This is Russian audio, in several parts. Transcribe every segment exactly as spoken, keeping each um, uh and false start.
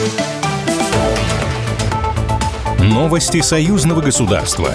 Новости союзного государства.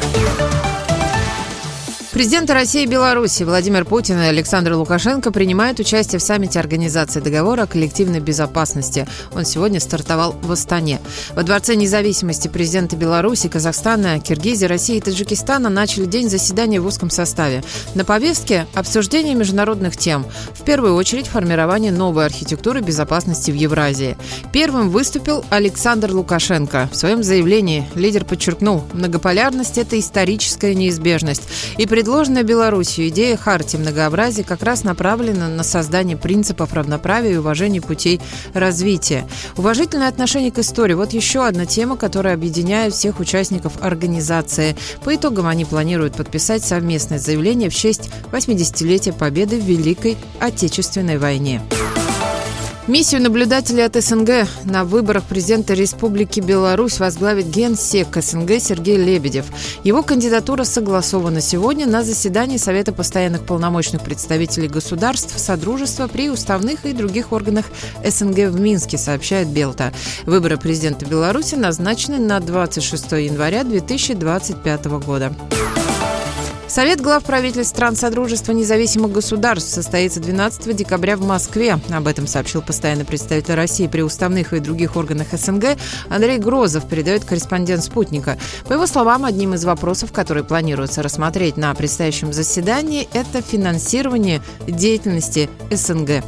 Президенты России и Беларуси Владимир Путин и Александр Лукашенко принимают участие в саммите Организации договора о коллективной безопасности. Он сегодня стартовал в Астане. Во Дворце независимости президенты Беларуси, Казахстана, Киргизии, России и Таджикистана начали день заседания в узком составе. На повестке – обсуждение международных тем. В первую очередь формирование новой архитектуры безопасности в Евразии. Первым выступил Александр Лукашенко. В своем заявлении лидер подчеркнул, многополярность – это историческая неизбежность. И предложенная Беларусью идея хартии многообразия как раз направлена на создание принципов равноправия и уважения путей развития. Уважительное отношение к истории – вот еще одна тема, которая объединяет всех участников организации. По итогам они планируют подписать совместное заявление в честь восьмидесятилетия Победы в Великой Отечественной войне. Миссию наблюдателей от СНГ на выборах президента Республики Беларусь возглавит генсек СНГ Сергей Лебедев. Его кандидатура согласована сегодня на заседании Совета постоянных полномочных представителей государств Содружества при уставных и других органах СНГ в Минске, сообщает Белта. Выборы президента Беларуси назначены на двадцать шестое января две тысячи двадцать пятого года. Совет глав правительств стран Содружества независимых государств состоится двенадцатого декабря в Москве. Об этом сообщил постоянный представитель России при уставных и других органах СНГ Андрей Грозов, передает корреспондент «Спутника». По его словам, одним из вопросов, которые планируется рассмотреть на предстоящем заседании, это финансирование деятельности СНГ.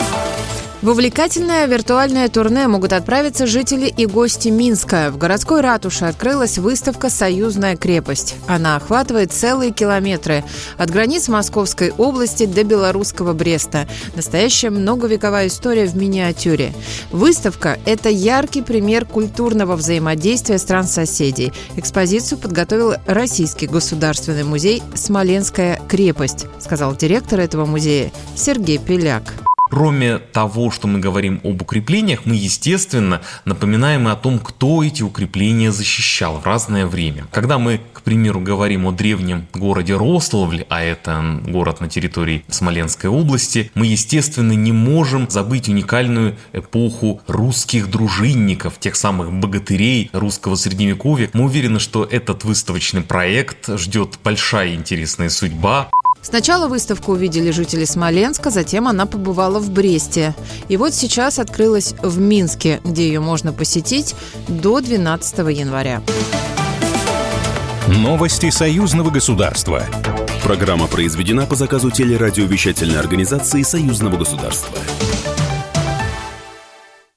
В увлекательное виртуальное турне могут отправиться жители и гости Минска. В городской ратуше открылась выставка «Союзная крепость». Она охватывает целые километры от границ Московской области до белорусского Бреста. Настоящая многовековая история в миниатюре. Выставка – это яркий пример культурного взаимодействия стран-соседей. Экспозицию подготовил Российский государственный музей «Смоленская крепость», сказал директор этого музея Сергей Пеляк. Кроме того, что мы говорим об укреплениях, мы, естественно, напоминаем и о том, кто эти укрепления защищал в разное время. Когда мы, к примеру, говорим о древнем городе Рославль, а это город на территории Смоленской области, мы, естественно, не можем забыть уникальную эпоху русских дружинников, тех самых богатырей русского средневековья. Мы уверены, что этот выставочный проект ждет большая интересная судьба. Сначала выставку увидели жители Смоленска, затем она побывала в Бресте. И вот сейчас открылась в Минске, где ее можно посетить до двенадцатого января. Новости союзного государства. Программа произведена по заказу телерадиовещательной организации Союзного государства.